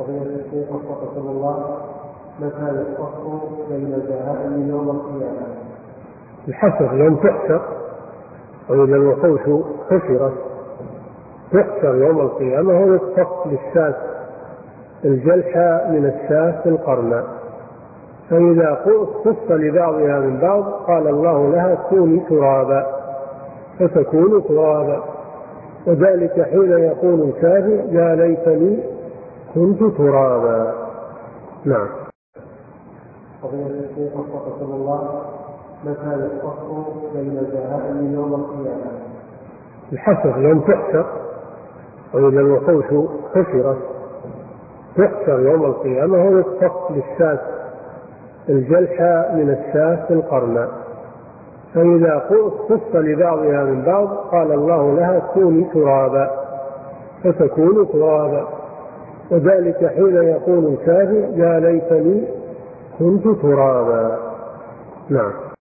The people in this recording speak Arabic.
فضيلة الشيخ وفقكم الله، متى يختص بين البهائم يوم القيامة؟ الحشر يوم تحشر، وإذا الوحوش حشرت تحشر يوم القيامة، ويختص بالشاة الجلحة من الشاة القرناء، فإذا اختص لبعضها من بعض قال الله لها كوني ترابا فتكون ترابا، وذلك حين يقول الكافر يا ليتني كنت ترابا. نعم. فضيلة الشيخ وفقكم الله، متى يختص بين البهائم يوم القيامة؟ الحشر يوم تحشر، وإذا الوحوش حشرت تحشر يوم القيامة، ويختص بالشاة الجلحة من الشاة القرناء، فإذا اختص لبعضها من بعض قال الله لها كوني ترابا فتكون ترابا، وذلك حين يقول الكافر يا ليتني كنت ترابا. نعم.